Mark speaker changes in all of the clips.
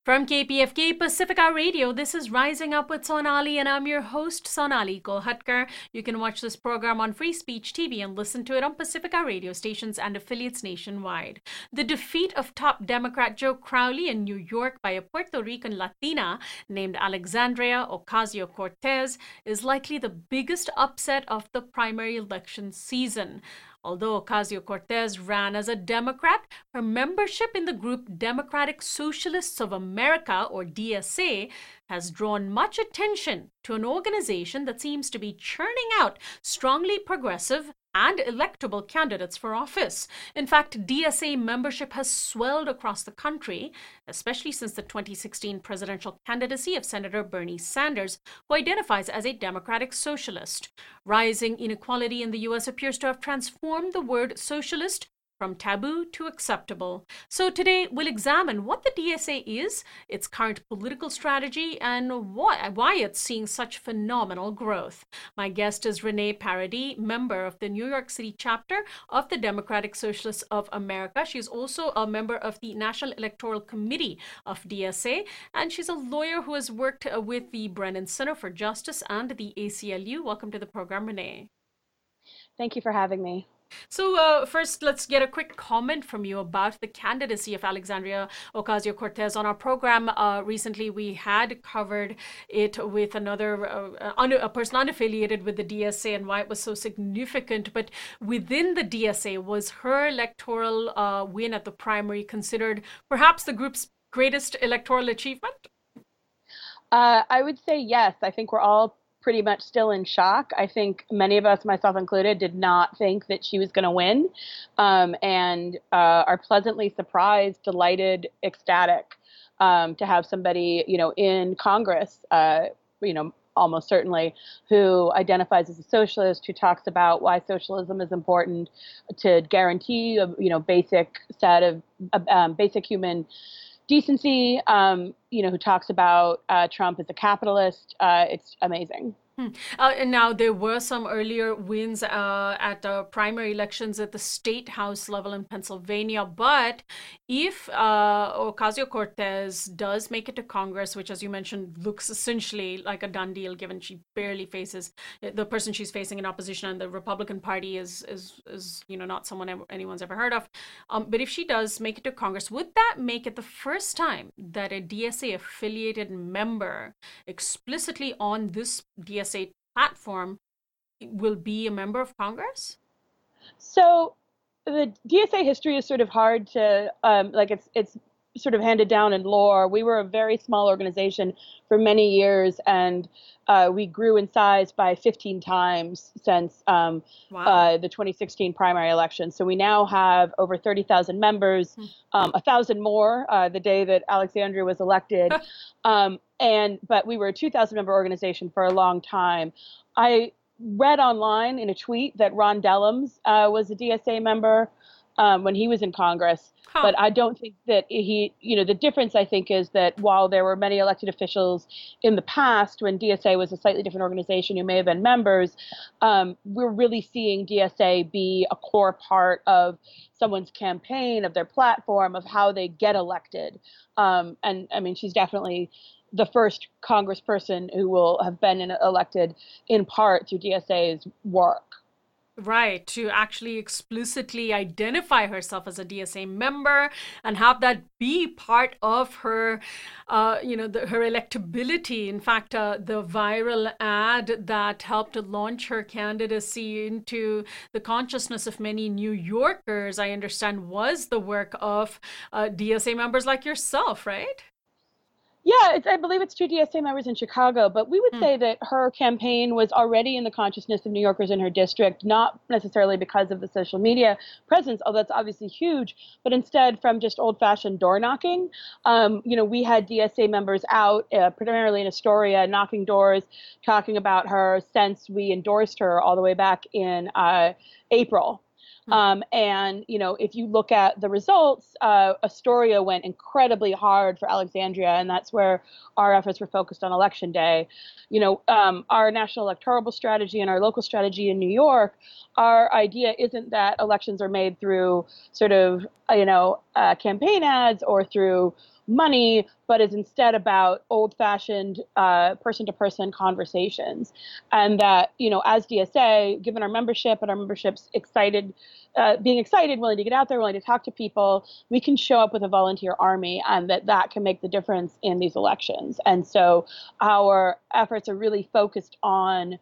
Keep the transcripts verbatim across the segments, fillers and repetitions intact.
Speaker 1: From K P F K Pacifica Radio, this is Rising Up with Sonali, and I'm your host, Sonali Kolhatkar. You can watch this program on Free Speech T V and listen to it on Pacifica radio stations and affiliates nationwide. The defeat of top Democrat Joe Crowley in New York by a Puerto Rican Latina named Alexandria Ocasio-Cortez is likely the biggest upset of the primary election season. Although Ocasio-Cortez ran as a Democrat, her membership in the group Democratic Socialists of America, or D S A, has drawn much attention to an organization that seems to be churning out strongly progressive and electable candidates for office. In fact, D S A membership has swelled across the country, especially since the twenty sixteen presidential candidacy of Senator Bernie Sanders, who identifies as a Democratic socialist. Rising inequality in the U S appears to have transformed the word socialist from taboo to acceptable. So today we'll examine what the D S A is, its current political strategy, and why, why it's seeing such phenomenal growth. My guest is Renee Paradis, member of the New York City chapter of the Democratic Socialists of America. She's also a member of the National Electoral Committee of D S A, and she's a lawyer who has worked with the Brennan Center for Justice and the A C L U. Welcome to the program, Renee.
Speaker 2: Thank you for having me.
Speaker 1: So uh, first, let's get a quick comment from you about the candidacy of Alexandria Ocasio-Cortez. On our program uh, recently, we had covered it with another uh, un- a person unaffiliated with the D S A and why it was so significant. But within the D S A, was her electoral uh, win at the primary considered perhaps the group's greatest electoral achievement?
Speaker 2: Uh, I would say yes. I think we're all pretty much still in shock. I think many of us, myself included, did not think that she was going to win, um, and uh, are pleasantly surprised, delighted, ecstatic um, to have somebody, you know, in Congress, uh, you know, almost certainly, who identifies as a socialist, who talks about why socialism is important to guarantee a, you know, basic set of um, basic human decency, um, you know, who talks about uh, Trump as a capitalist. Uh, it's amazing.
Speaker 1: Hmm. Uh, and now there were some earlier wins uh, at the primary elections at the state house level in Pennsylvania. But if uh, Ocasio-Cortez does make it to Congress, which, as you mentioned, looks essentially like a done deal, given she barely faces the person she's facing in opposition, and the Republican Party is is is you know not someone ever, anyone's ever heard of. Um, but if she does make it to Congress, would that make it the first time that a D S A affiliated member explicitly on this D S A platform will be a member of Congress?
Speaker 2: So the D S A history is sort of hard to um, like it's it's sort of handed down in lore. We were a very small organization for many years, and uh, we grew in size by fifteen times since um,
Speaker 1: Wow.
Speaker 2: uh, the twenty sixteen primary election. So we now have over thirty thousand members,
Speaker 1: Hmm.
Speaker 2: um, a thousand more uh, the day that Alexandria was elected. um, and but we were a two thousand member organization for a long time. I read online in a tweet that Ron Dellums uh, was a D S A member um, when he was in Congress.
Speaker 1: Huh.
Speaker 2: But I don't think that he, you know, the difference I think is that while there were many elected officials in the past when D S A was a slightly different organization who may have been members, um, we're really seeing D S A be a core part of someone's campaign, of their platform, of how they get elected. Um, and I mean, she's definitely the first congressperson who will have been in, elected in part through D S A's work.
Speaker 1: Right, to actually explicitly identify herself as a D S A member and have that be part of her, uh, you know, the, her electability. In fact, uh, the viral ad that helped to launch her candidacy into the consciousness of many New Yorkers, I understand, was the work of uh, D S A members like yourself, right?
Speaker 2: Yeah, it's, I believe it's two D S A members in Chicago, but we would
Speaker 1: Hmm.
Speaker 2: say that her campaign was already in the consciousness of New Yorkers in her district, not necessarily because of the social media presence, although that's obviously huge, but instead from just old-fashioned door knocking. Um, you know, we had D S A members out, uh, primarily in Astoria, knocking doors, talking about her since we endorsed her all the way back in uh, April. Um, and, you know, if you look at the results, uh, Astoria went incredibly hard for Alexandria, and that's where our efforts were focused on election day. You know, um, our national electoral strategy and our local strategy in New York, our idea isn't that elections are made through sort of, you know, uh, campaign ads or through money, but is instead about old-fashioned uh, person-to-person conversations. And that, you know, as D S A, given our membership and our membership's excited, uh, being excited, willing to get out there, willing to talk to people, we can show up with a volunteer army, and that that can make the difference in these elections. And so our efforts are really focused on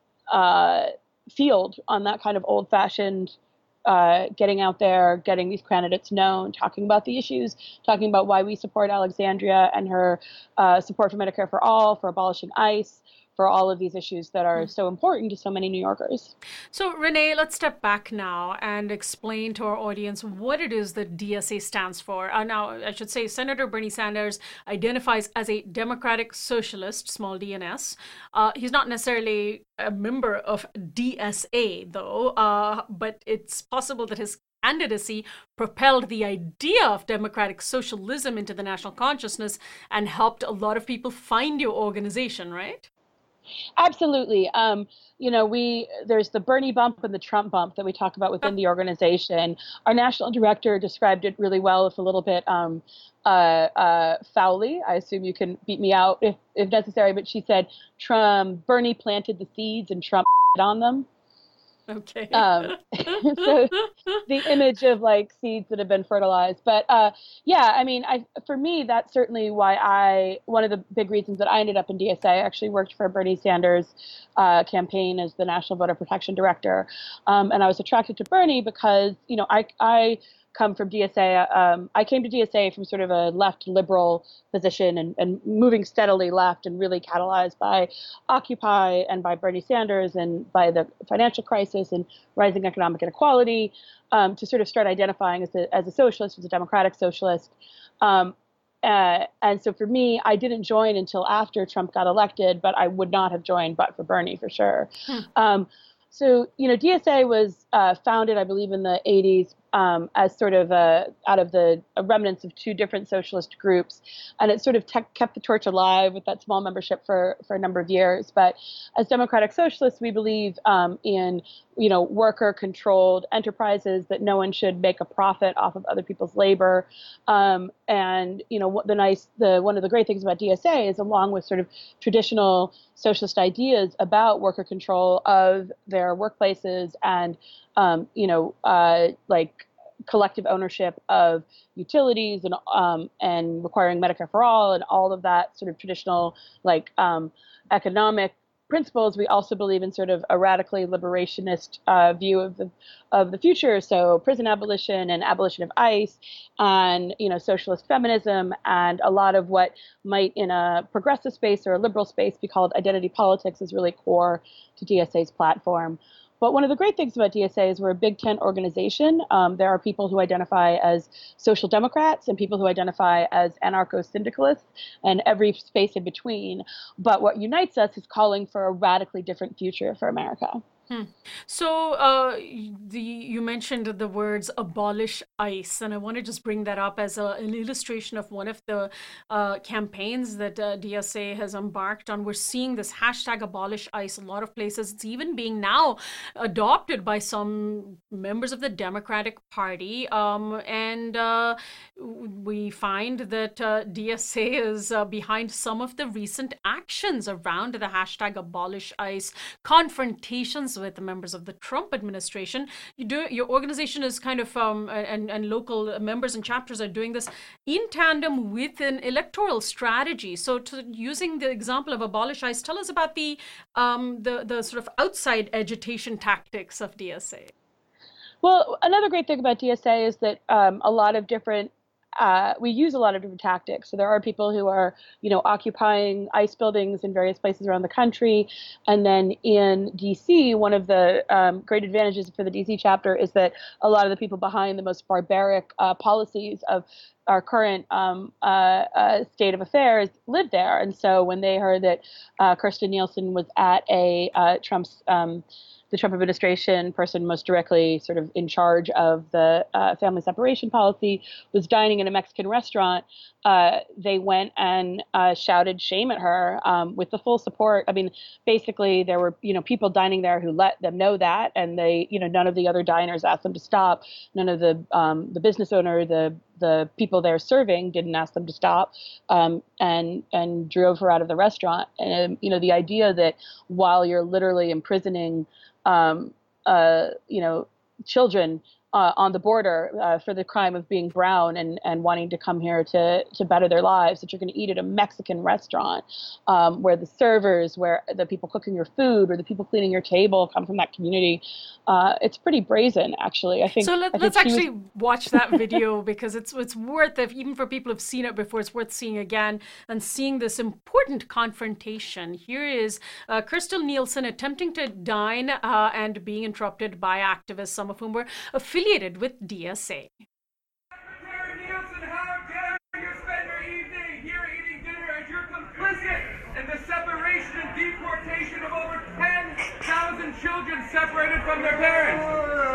Speaker 2: uh, field, on that kind of old-fashioned uh, getting out there, getting these candidates known, talking about the issues, talking about why we support Alexandria and her uh, support for Medicare for All, for abolishing ICE, for all of these issues that are so important to so many New Yorkers.
Speaker 1: So, Renee, let's step back now and explain to our audience what it is that D S A stands for. Uh, now, I should say Senator Bernie Sanders identifies as a Democratic Socialist, small d and s. Uh, he's not necessarily a member of D S A, though, uh, but it's possible that his candidacy propelled the idea of democratic socialism into the national consciousness and helped a lot of people find your organization, right?
Speaker 2: Absolutely. Um, you know, we there's the Bernie bump and the Trump bump that we talk about within the organization. Our national director described it really well, if a little bit um, uh, uh, foully. I assume you can beat me out if, if necessary, but she said Trump, Bernie planted the seeds and Trump on them.
Speaker 1: Okay.
Speaker 2: Um, so the image of like seeds that have been fertilized. But uh, yeah, I mean, I for me, that's certainly why I, one of the big reasons that I ended up in D S A. I actually worked for Bernie Sanders' uh, campaign as the National Voter Protection Director. Um, and I was attracted to Bernie because, you know, I, I come from D S A. Um, I came to D S A from sort of a left liberal position and, and moving steadily left, and really catalyzed by Occupy and by Bernie Sanders and by the financial crisis and rising economic inequality, um, to sort of start identifying as a, as a socialist, as a democratic socialist. Um, uh, and so for me, I didn't join until after Trump got elected, but I would not have joined but for Bernie, for sure. Hmm. Um, so, you know, D S A was uh, founded, I believe, in the eighties um, as sort of a, out of the remnants of two different socialist groups. And it sort of te- kept the torch alive with that small membership for, for a number of years. But as democratic socialists, we believe um, in, you know, worker-controlled enterprises, that no one should make a profit off of other people's labor. Um, and, you know, what the nice, the one of the great things about D S A is, along with sort of traditional socialist ideas about worker control of their workplaces and, um, you know, uh, like collective ownership of utilities and um, and requiring Medicare for all and all of that sort of traditional like um, economic principles, we also believe in sort of a radically liberationist uh, view of the of the future. So prison abolition and abolition of ICE, and you know socialist feminism, and a lot of what might in a progressive space or a liberal space be called identity politics is really core to D S A's platform. But one of the great things about D S A is we're a Big Tent organization. Um, there are people who identify as social democrats and people who identify as anarcho-syndicalists and every space in between. But what unites us is calling for a radically different future for America.
Speaker 1: Hmm. So uh, the, you mentioned the words abolish ICE, and I want to just bring that up as a, an illustration of one of the uh, campaigns that uh, D S A has embarked on. We're seeing this hashtag abolish ICE a lot of places. It's even being now adopted by some members of the Democratic Party. Um, and uh, we find that uh, D S A is uh, behind some of the recent actions around the hashtag abolish ICE, confrontations with the members of the Trump administration. You do your organization is kind of um, and and local members and chapters are doing this in tandem with an electoral strategy. So, to, using the example of abolish ICE, tell us about the um, the the sort of outside agitation tactics of D S A.
Speaker 2: Well, another great thing about D S A is that um, a lot of different Uh, we use a lot of different tactics. So there are people who are, you know, occupying ICE buildings in various places around the country. And then in D C, one of the um, great advantages for the D C chapter is that a lot of the people behind the most barbaric uh, policies of our current um, uh, uh, state of affairs live there. And so when they heard that uh, Kirstjen Nielsen was at a uh, Trump's um, the Trump administration person most directly sort of in charge of the uh, family separation policy, was dining in a Mexican restaurant, uh, they went and uh, shouted shame at her um, with the full support. I mean, basically there were, you know, people dining there who let them know that, and they, you know, none of the other diners asked them to stop. None of the um, the business owner, the the people they're serving didn't ask them to stop, um, and and drove her out of the restaurant. And you know, the idea that while you're literally imprisoning, um, uh, you know, children uh, on the border uh, for the crime of being brown and, and wanting to come here to, to better their lives, that you're going to eat at a Mexican restaurant um, where the servers, where the people cooking your food, or the people cleaning your table come from that community. Uh, it's pretty brazen, actually. I think.
Speaker 1: So let,
Speaker 2: I
Speaker 1: let's
Speaker 2: think
Speaker 1: actually
Speaker 2: was...
Speaker 1: watch that video because it's it's worth it, even for people who've seen it before. It's worth seeing again and seeing this important confrontation. Here is uh, Crystal Nielsen attempting to dine uh, and being interrupted by activists, some of whom were affiliated with D S A.
Speaker 3: Secretary Nielsen, how dare you spend your evening here eating dinner as you're complicit in the separation and deportation of over ten thousand children separated from their parents?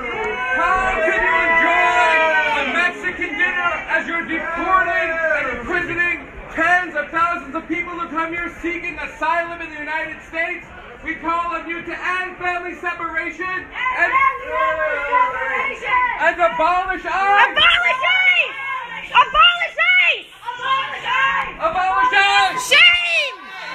Speaker 3: How can you enjoy a Mexican dinner as you're deporting and imprisoning tens of thousands of people who come here seeking asylum in the United States? We call on you to end family separation and,
Speaker 4: and, family separation!
Speaker 3: and abolish ICE!
Speaker 4: Abolish ICE! Abolish ICE! Abolish ICE!
Speaker 3: Abolish ICE!
Speaker 4: Shame!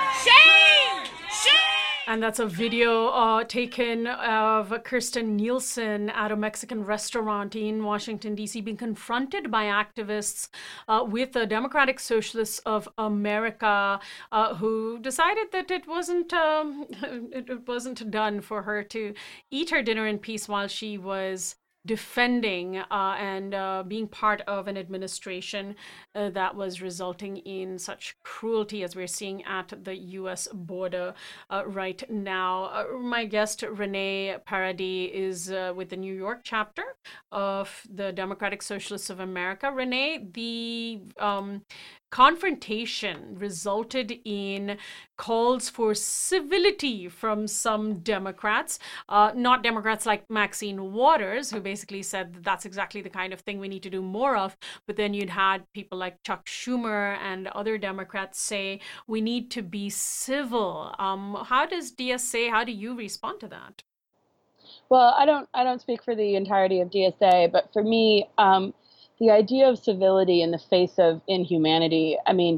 Speaker 4: Shame! Shame!
Speaker 1: And that's a video uh, taken of Kirsten Nielsen at a Mexican restaurant in Washington, D C, being confronted by activists uh, with the Democratic Socialists of America, uh, who decided that it wasn't um, it, it wasn't done for her to eat her dinner in peace while she was defending uh, and uh, being part of an administration uh, that was resulting in such cruelty as we're seeing at the U S border uh, right now. Uh, my guest, Renee Paradis, is uh, with the New York chapter of the Democratic Socialists of America. Renee, the um, confrontation resulted in calls for civility from some Democrats, uh, not Democrats like Maxine Waters, who basically said that that's exactly the kind of thing we need to do more of. But then you'd had people like Chuck Schumer and other Democrats say we need to be civil. Um, how does D S A, how do you respond to that?
Speaker 2: Well, I don't I don't speak for the entirety of D S A, but for me, um, the idea of civility in the face of inhumanity, I mean,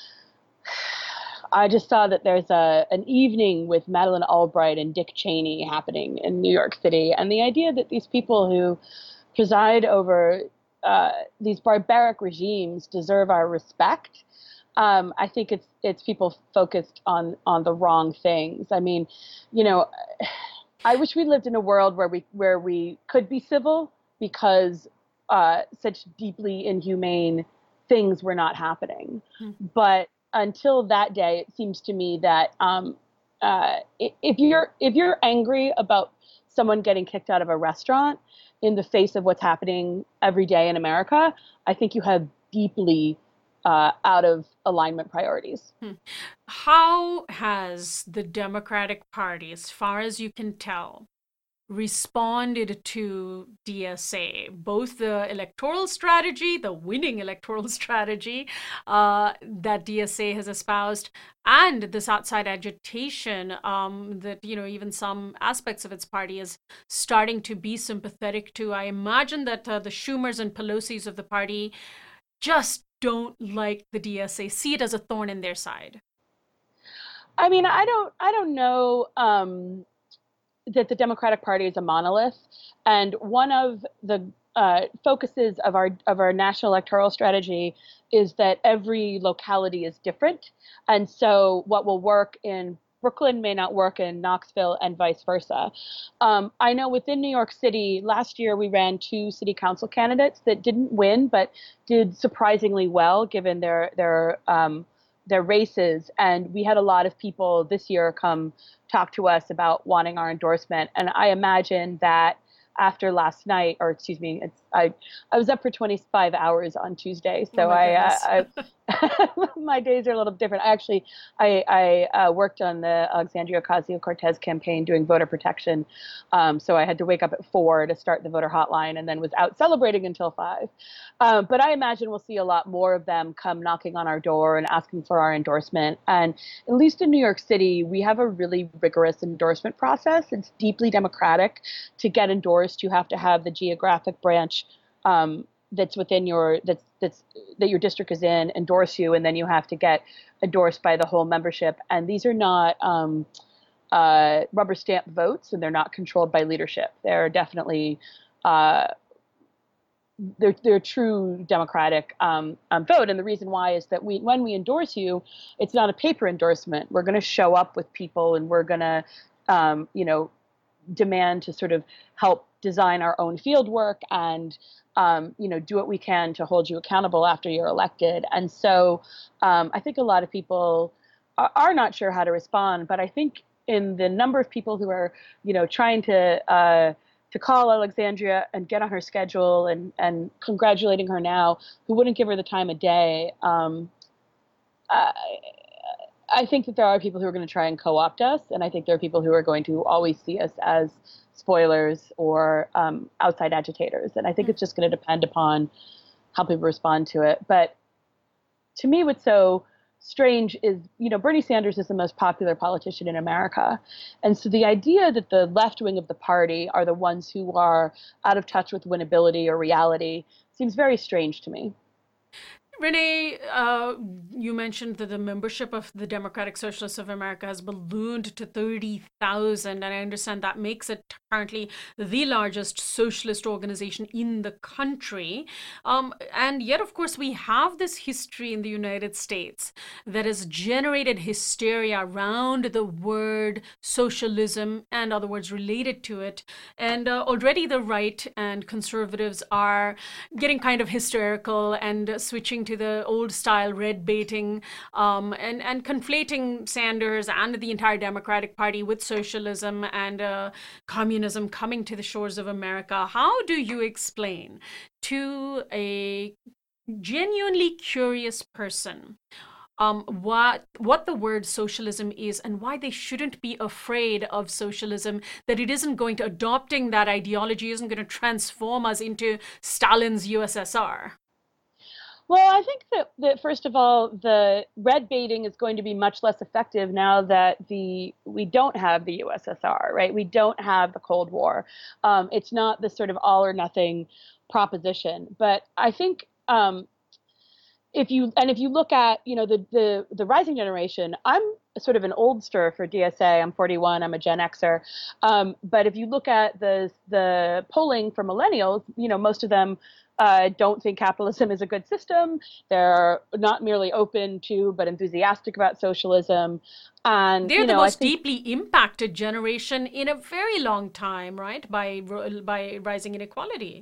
Speaker 2: I just saw that there's a an evening with Madeleine Albright and Dick Cheney happening in New York City. And the idea that these people who preside over uh, these barbaric regimes deserve our respect, um, I think it's it's people focused on, on the wrong things. I mean, you know, I wish we lived in a world where we where we could be civil because Uh, such deeply inhumane things were not happening. Mm-hmm. But until that day, it seems to me that um, uh, if you're if you're angry about someone getting kicked out of a restaurant in the face of what's happening every day in America, I think you have deeply uh, out of alignment priorities.
Speaker 1: Hmm. How has the Democratic Party, as far as you can tell, responded to D S A, both the electoral strategy, the winning electoral strategy uh, that D S A has espoused, and this outside agitation um, that, you know, even some aspects of its party is starting to be sympathetic to? I imagine that uh, the Schumers and Pelosi's of the party just don't like the D S A, see it as a thorn in their side.
Speaker 2: I mean, I don't, I don't know um, that the Democratic Party is a monolith, and one of the uh, focuses of our of our national electoral strategy is that every locality is different, and so what will work in Brooklyn may not work in Knoxville, and vice versa. Um, I know within New York City, last year we ran two city council candidates that didn't win, but did surprisingly well given their their um, their races. And we had a lot of people this year come talk to us about wanting our endorsement. And I imagine that after last night, or excuse me, it's, I I was up for twenty-five hours on Tuesday, so
Speaker 1: oh
Speaker 2: I, uh, I my days are a little different. I actually I I uh, worked on the Alexandria Ocasio-Cortez campaign doing voter protection, um, so I had to wake up at four to start the voter hotline, and then was out celebrating until five. Um, but I imagine we'll see a lot more of them come knocking on our door and asking for our endorsement. And at least in New York City, we have a really rigorous endorsement process. It's deeply democratic. To get endorsed, you have to have the geographic branch um, that's within your that's that's that your district is in endorse you, and then you have to get endorsed by the whole membership. And these are not um, uh, rubber stamp votes, and they're not controlled by leadership. They're definitely uh, they're they're a true democratic um, um, vote. And the reason why is that we when we endorse you, it's not a paper endorsement. We're going to show up with people, and we're going to um, you know demand to sort of help design our own field work and um, you know do what we can to hold you accountable after you're elected. And so um, I think a lot of people are, are not sure how to respond. But I think in the number of people who are you know trying to uh, to call Alexandria and get on her schedule and and congratulating her now, who wouldn't give her the time of day. Um, I, I think that there are people who are going to try and co-opt us, and I think there are people who are going to always see us as spoilers or um, outside agitators. And I think it's just going to depend upon how people respond to it. But to me, what's so strange is, you know, Bernie Sanders is the most popular politician in America. And so the idea that the left wing of the party are the ones who are out of touch with winnability or reality seems very strange to me.
Speaker 1: Renee, uh, you mentioned that the membership of the Democratic Socialists of America has ballooned to thirty thousand, and I understand that makes it currently the largest socialist organization in the country. Um, and yet, of course, we have this history in the United States that has generated hysteria around the word socialism and other words related to it. And uh, already the right and conservatives are getting kind of hysterical and uh, switching to the old style red baiting um, and, and conflating Sanders and the entire Democratic Party with socialism and uh, communism coming to the shores of America. How do you explain to a genuinely curious person um, what what the word socialism is and why they shouldn't be afraid of socialism, that it isn't going to, adopting that ideology isn't going to transform us into Stalin's U S S R?
Speaker 2: Well, I think that, that first of all, the red baiting is going to be much less effective now that the we don't have the U S S R, right? We don't have the Cold War. Um, it's not this sort of all or nothing proposition. But I think um, if you and if you look at you know the the the rising generation, I'm sort of an oldster for D S A. I'm forty-one. I'm a Gen Xer. Um, but if you look at the the polling for millennials, you know most of them uh, don't think capitalism is a good system. They're not merely open to, but enthusiastic about socialism. And
Speaker 1: they're
Speaker 2: you know,
Speaker 1: the most
Speaker 2: I think,
Speaker 1: deeply impacted generation in a very long time, right? By by rising inequality.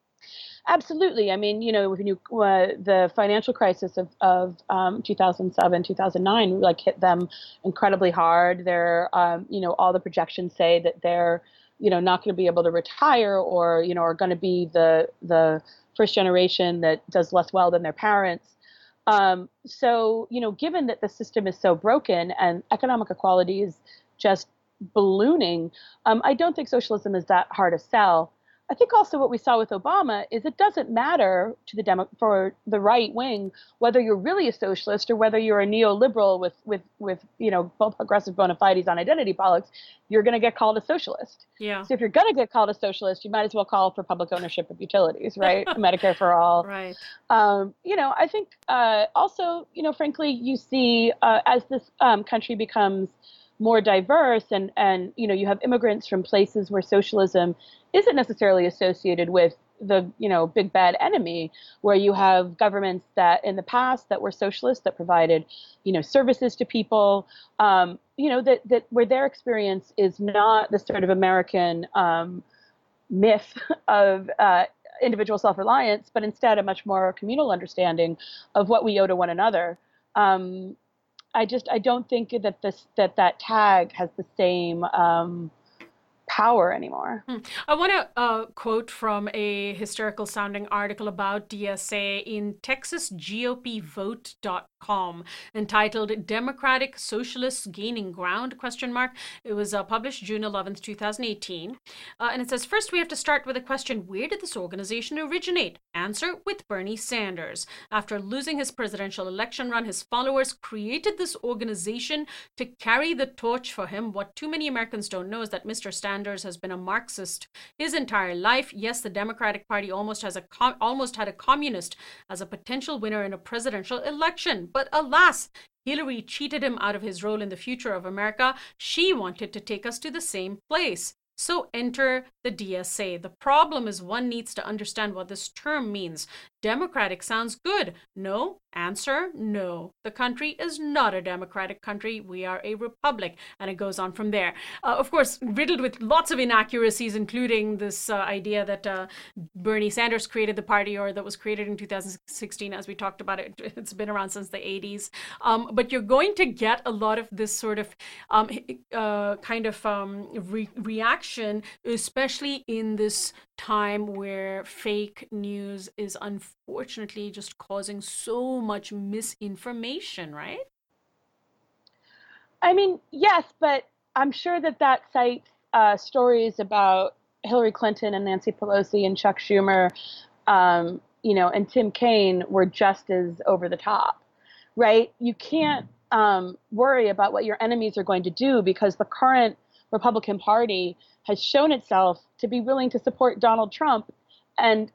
Speaker 2: Absolutely. I mean, you know, when you uh, the financial crisis of of um, two thousand seven, two thousand nine, like hit them incredibly hard. They're, um, you know, all the projections say that they're, you know, not going to be able to retire, or you know, are going to be the the first generation that does less well than their parents. Um, so, you know, given that the system is so broken and economic equality is just ballooning, um, I don't think socialism is that hard to sell. I think also what we saw with Obama is it doesn't matter to the demo for the right wing whether you're really a socialist or whether you're a neoliberal with with with you know both progressive bona fides on identity politics. You're going to get called a socialist.
Speaker 1: Yeah.
Speaker 2: So if you're going to get called a socialist, you might as well call for public ownership of utilities, right? Medicare for all.
Speaker 1: Right.
Speaker 2: Um, you know, I think uh, also, you know, frankly, you see uh, as this um, country becomes more diverse and, and, you know, you have immigrants from places where socialism isn't necessarily associated with the, you know, big bad enemy, where you have governments that in the past that were socialist, that provided, you know, services to people, um, you know, that, that where their experience is not the sort of American um, myth of uh, individual self-reliance, but instead a much more communal understanding of what we owe to one another. Um, I just I don't think that this that that tag has the same um, power anymore.
Speaker 1: Hmm. I want to uh, quote from a hysterical sounding article about D S A in Texas G O P Vote dot com entitled Democratic Socialists Gaining Ground, question mark. It was uh, published June eleventh, twenty eighteen. Uh, and it says, first we have to start with a question, where did this organization originate? Answer, with Bernie Sanders. After losing his presidential election run, his followers created this organization to carry the torch for him. What too many Americans don't know is that Mister Sanders has been a Marxist his entire life. Yes, the Democratic Party almost has a com- almost had a communist as a potential winner in a presidential election. But alas, Hillary cheated him out of his role in the future of America. She wanted to take us to the same place. So enter the D S A. The problem is one needs to understand what this term means. Democratic sounds good. No? Answer, no. The country is not a democratic country. We are a republic. And it goes on from there. Uh, of course, riddled with lots of inaccuracies, including this uh, idea that uh, Bernie Sanders created the party, or that was created in two thousand sixteen, as we talked about it. It's been around since the eighties. Um, but you're going to get a lot of this sort of um, uh, kind of um, re- reaction, especially in this time where fake news is unfortunately just causing so much misinformation, right?
Speaker 2: I mean, yes, but I'm sure that that cites uh, stories about Hillary Clinton and Nancy Pelosi and Chuck Schumer, um, you know, and Tim Kaine were just as over the top, right? You can't um, worry about what your enemies are going to do, because the current Republican Party has shown itself to be willing to support Donald Trump. And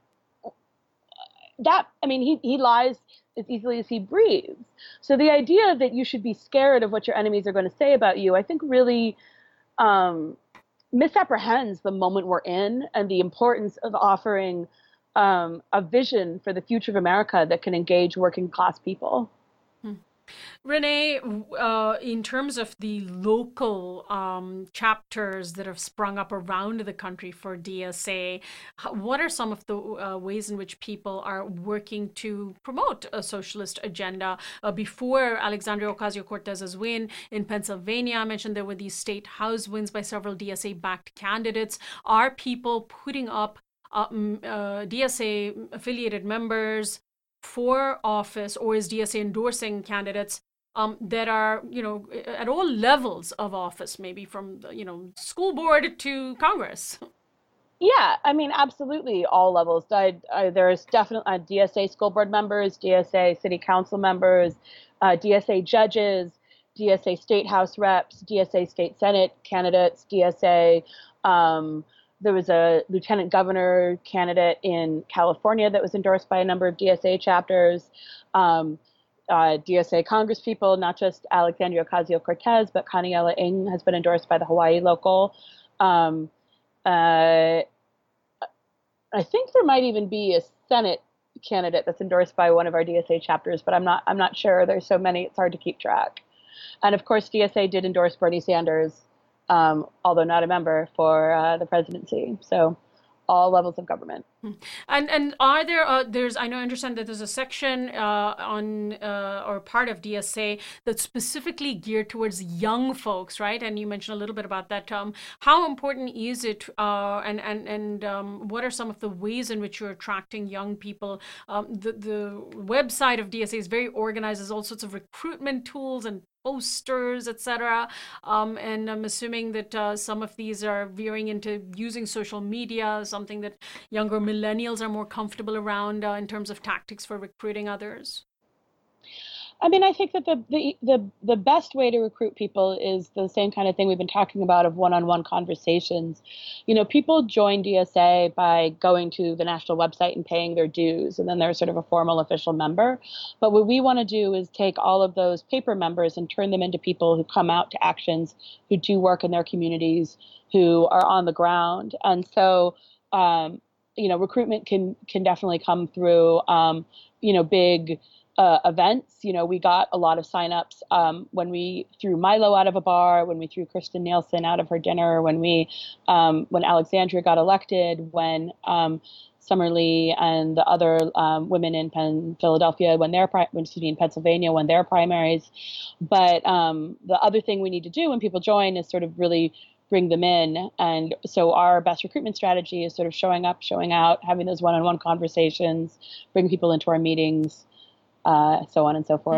Speaker 2: that, I mean, he, he lies as easily as he breathes. So the idea that you should be scared of what your enemies are going to say about you, I think really um, misapprehends the moment we're in and the importance of offering um, a vision for the future of America that can engage working class people.
Speaker 1: Hmm. Renee, uh, in terms of the local um, chapters that have sprung up around the country for D S A, what are some of the uh, ways in which people are working to promote a socialist agenda? Uh, before Alexandria Ocasio-Cortez's win in Pennsylvania, I mentioned there were these state house wins by several D S A-backed candidates. Are people putting up uh, uh, D S A-affiliated members for office, or is D S A endorsing candidates um, that are, you know, at all levels of office, maybe from, you know, school board to Congress?
Speaker 2: Yeah, I mean, absolutely, all levels. I, I, there's definitely uh, D S A school board members, D S A city council members, uh, D S A judges, D S A state house reps, D S A state senate candidates, D S A. Um, There was a lieutenant governor candidate in California that was endorsed by a number of D S A chapters. Um, uh, D S A Congress people, not just Alexandria Ocasio-Cortez, but Kaniela Ng has been endorsed by the Hawaii local. Um, uh, I think there might even be a Senate candidate that's endorsed by one of our D S A chapters, but I'm not I'm not sure. There's so many, it's hard to keep track. And of course, D S A did endorse Bernie Sanders, Um, although not a member, for uh, the presidency. So all levels of government.
Speaker 1: And and are there, uh, there's, I know, I understand that there's a section uh, on, uh, or part of D S A that's specifically geared towards young folks, right? And you mentioned a little bit about that. Um, how important is it, uh, and, and, and um, what are some of the ways in which you're attracting young people? Um, the, the website of D S A is very organized. There's all sorts of recruitment tools and posters, et cetera. Um, and I'm assuming that uh, some of these are veering into using social media, something that younger millennials are more comfortable around uh, in terms of tactics for recruiting others.
Speaker 2: I mean, I think that the, the the the best way to recruit people is the same kind of thing we've been talking about, of one-on-one conversations. You know, people join D S A by going to the national website and paying their dues, and then they're sort of a formal official member. But what we want to do is take all of those paper members and turn them into people who come out to actions, who do work in their communities, who are on the ground. And so, um, you know, recruitment can can definitely come through, um, you know, big Uh, events. You know, we got a lot of signups um, when we threw Milo out of a bar, when we threw Kristen Nielsen out of her dinner, when we, um, when Alexandria got elected, when um, Summer Lee and the other um, women in Penn, Philadelphia, when their pri- when, excuse me, in Pennsylvania, when their primaries. But um, the other thing we need to do when people join is sort of really bring them in. And so our best recruitment strategy is sort of showing up, showing out, having those one-on-one conversations, bring people into our meetings, Uh, so on and so forth.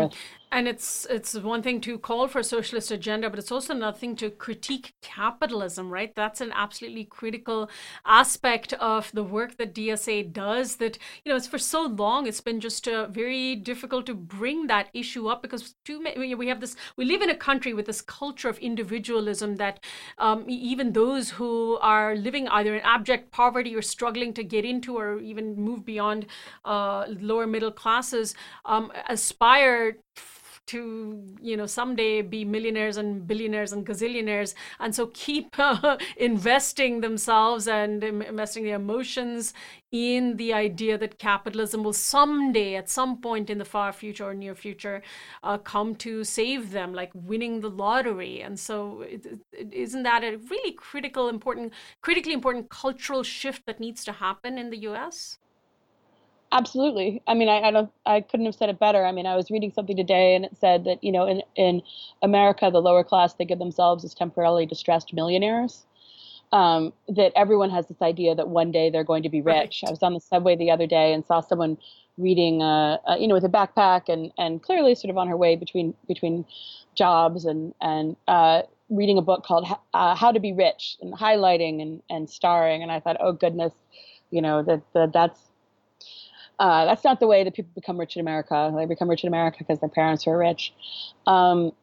Speaker 1: And it's it's one thing to call for a socialist agenda, but it's also another thing to critique capitalism, right? That's an absolutely critical aspect of the work that D S A does. That, you know, it's for so long, it's been just uh, very difficult to bring that issue up because too many, we have this, we live in a country with this culture of individualism that um, even those who are living either in abject poverty or struggling to get into or even move beyond uh, lower middle classes um, aspire to, you know, someday be millionaires and billionaires and gazillionaires, and so keep uh, investing themselves and investing their emotions in the idea that capitalism will someday, at some point in the far future or near future, uh, come to save them, like winning the lottery. And so it, it, isn't that a really critical, important, critically important cultural shift that needs to happen in the U S?
Speaker 2: Absolutely. I mean, I, I don't, I couldn't have said it better. I mean, I was reading something today and it said that, you know, in, in America, the lower class think of themselves as temporarily distressed millionaires. Um, that everyone has this idea that one day they're going to be rich.
Speaker 1: Right.
Speaker 2: I was on the subway the other day and saw someone reading, uh, uh, you know, with a backpack and, and clearly sort of on her way between, between jobs and, and, uh, reading a book called uh, How to Be Rich and highlighting and, and starring. And I thought, oh goodness, you know, that, that that's, Uh, that's not the way that people become rich in America. They become rich in America because their parents are rich. Um,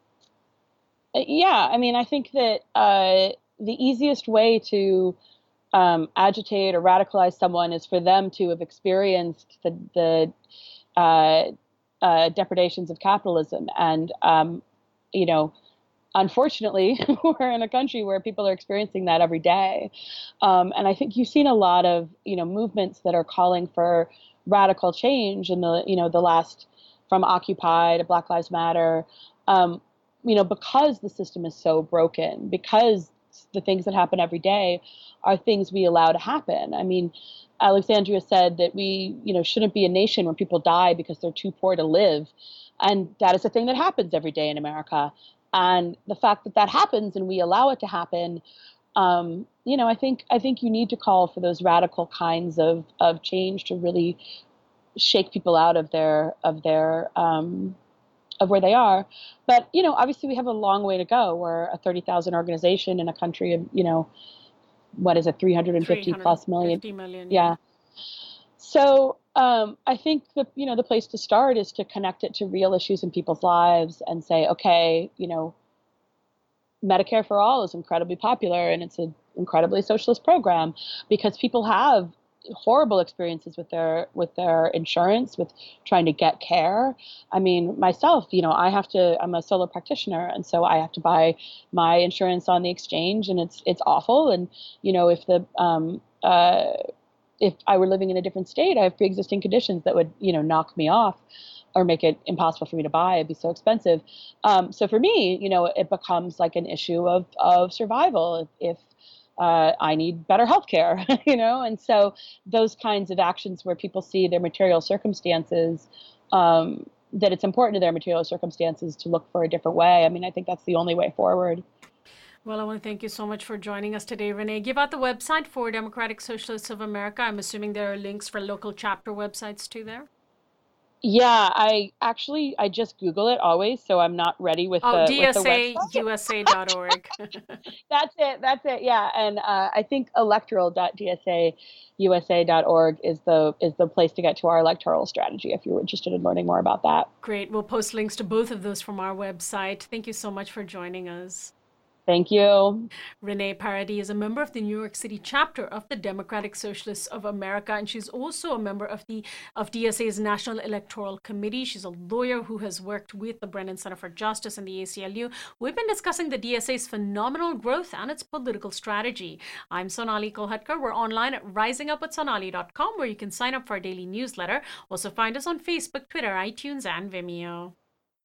Speaker 2: yeah, I mean, I think that uh, the easiest way to um, agitate or radicalize someone is for them to have experienced the, the uh, uh, depredations of capitalism. And, um, you know, unfortunately, we're in a country where people are experiencing that every day. Um, and I think you've seen a lot of, you know, movements that are calling for radical change in the, you know, the last, from Occupy to Black Lives Matter, um, you know, because the system is so broken, because the things that happen every day are things we allow to happen. I mean, Alexandria said that we, you know, shouldn't be a nation where people die because they're too poor to live. And that is a thing that happens every day in America. And the fact that that happens and we allow it to happen, um, you know, I think I think you need to call for those radical kinds of, of change to really shake people out of their of their um, of where they are. But you know, obviously, we have a long way to go. We're a thirty thousand organization in a country of, you know, what is it, three hundred fifty plus million?
Speaker 1: million,
Speaker 2: yeah. So um, I think the, you know, the place to start is to connect it to real issues in people's lives and say, okay, you know, Medicare for All is incredibly popular and it's an incredibly socialist program because people have horrible experiences with their with their insurance, with trying to get care. I mean, myself, you know, I have to, I'm a solo practitioner, and so I have to buy my insurance on the exchange, and it's it's awful. And, you know, if the um, uh, if I were living in a different state, I have pre-existing conditions that would, you know, knock me off or make it impossible for me to buy. It'd be so expensive. Um, so for me, you know, it becomes like an issue of of survival. If, if uh, I need better healthcare, you know, and so those kinds of actions where people see their material circumstances, um, that it's important to their material circumstances to look for a different way. I mean, I think that's the only way forward.
Speaker 1: Well, I want to thank you so much for joining us today, Renee. Give out the website for Democratic Socialists of America. I'm assuming there are links for local chapter websites too there.
Speaker 2: Yeah, I actually, I just Google it always, so I'm not ready with
Speaker 1: oh,
Speaker 2: the,
Speaker 1: D S A U S A dot org.
Speaker 2: That's it, that's it, yeah. And uh, I think electoral dot D S A U S A dot org is the is the place to get to our electoral strategy if you're interested in learning more about that.
Speaker 1: Great. We'll post links to both of those from our website. Thank you so much for joining us.
Speaker 2: Thank you.
Speaker 1: Renee Paradis is a member of the New York City chapter of the Democratic Socialists of America, and she's also a member of the of D S A's National Electoral Committee. She's a lawyer who has worked with the Brennan Center for Justice and the A C L U. We've been discussing the D S A's phenomenal growth and its political strategy. I'm Sonali Kolhatkar. We're online at rising up with sonali dot com, where you can sign up for our daily newsletter. Also find us on Facebook, Twitter, iTunes, and Vimeo.